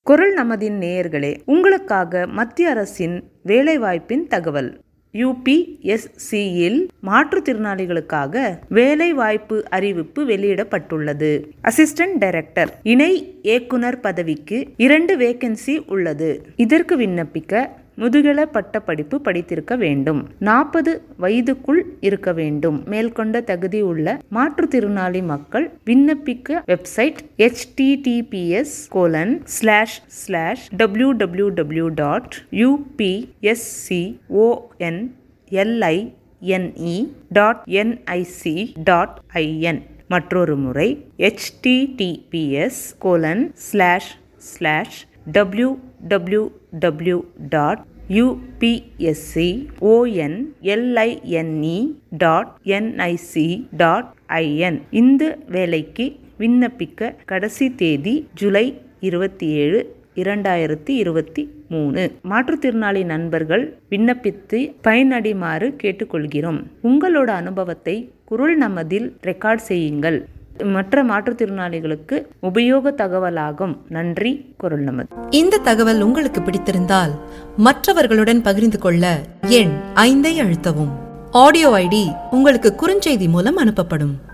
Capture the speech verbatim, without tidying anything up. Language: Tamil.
குரல் நமதின் நேயர்களே, உங்களுக்காக மத்திய அரசின் வேலைவாய்ப்பின் தகவல். யூபிஎஸ்சியில் மாற்றுத்திறனாளிகளுக்காக வேலைவாய்ப்பு அறிவிப்பு வெளியிடப்பட்டுள்ளது. அசிஸ்டன்ட் டைரக்டர் இணை இயக்குனர் பதவிக்கு இரண்டு வேகன்சி உள்ளது. இதற்கு விண்ணப்பிக்க முதுகல பட்ட படிப்பு படித்திருக்க வேண்டும். நாற்பது வயதுக்குள் இருக்க வேண்டும். மேற்கொண்ட தகுதி உள்ள மாற்றுத்திறனாளி மக்கள் விண்ணப்பிக்க website H T T P S colon slash slash W W W dot U P S C O N L I N E dot N I C dot I N. மற்றொரு முறை H T T P S colon slash slash W W W dot U P S C O N L I N E dot N I C dot I N. இந்த வேலைக்கு விண்ணப்பிக்க கடைசி தேதி ஜூலை இருபத்தி ஏழு இரண்டாயிரத்தி இருபத்தி மூணு. மாற்றுத்திறனாளி நண்பர்கள் விண்ணப்பித்து பயனடைமாறு கேட்டுக்கொள்கிறோம். உங்களோட அனுபவத்தை குரல் நமதில் ரெக்கார்ட் செய்யுங்கள். மற்ற மாற்றுத்திறனாளிகளுக்கு உபயோக தகவலாகும். நன்றி. குரல் நமது. இந்த தகவல் உங்களுக்கு பிடித்திருந்தால் மற்றவர்களுடன் பகிர்ந்து கொள்ள எண் ஐந்தை அழுத்தவும். ஆடியோ ஐடி உங்களுக்கு குறுஞ்செய்தி மூலம் அனுப்பப்படும்.